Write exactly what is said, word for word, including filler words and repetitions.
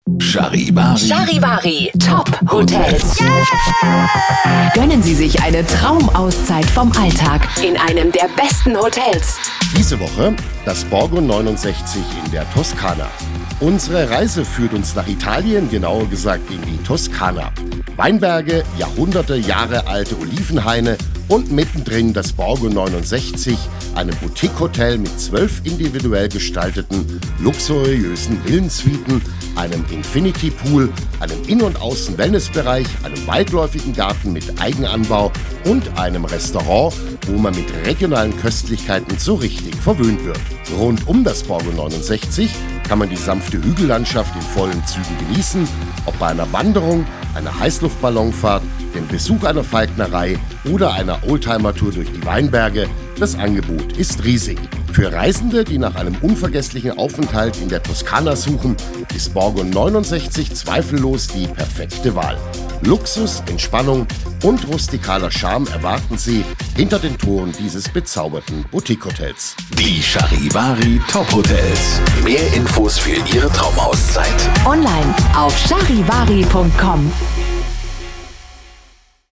Charivari. Charivari Top Hotels. Yeah! Gönnen Sie sich eine Traumauszeit vom Alltag in einem der besten Hotels. Diese Woche das Borgo neunundsechzig in der Toskana. Unsere Reise führt uns nach Italien, genauer gesagt in die Toskana. Weinberge, Jahrhunderte Jahre alte Olivenhaine und mittendrin das Borgo neunundsechzig, einem Boutique-Hotel mit zwölf individuell gestalteten, luxuriösen Villensuiten, einem Infinity-Pool, einem In- und Außen-Wellnessbereich, einem weitläufigen Garten mit Eigenanbau und einem Restaurant, wo man mit regionalen Köstlichkeiten so richtig verwöhnt wird. Rund um das Borgo neunundsechzig kann man die sanfte Hügellandschaft in vollen Zügen genießen, ob bei einer Wanderung, einer Heißluftballonfahrt, dem Besuch einer Falknerei oder einer Oldtimer-Tour durch die Weinberge. Das Angebot ist riesig. Für Reisende, die nach einem unvergesslichen Aufenthalt in der Toskana suchen, ist Borgo neunundsechzig zweifellos die perfekte Wahl. Luxus, Entspannung und rustikaler Charme erwarten Sie hinter den Toren dieses bezauberten Boutique-Hotels. Die Charivari Top Hotels. Mehr Infos für Ihre Traumauszeit Online auf charivari punkt com.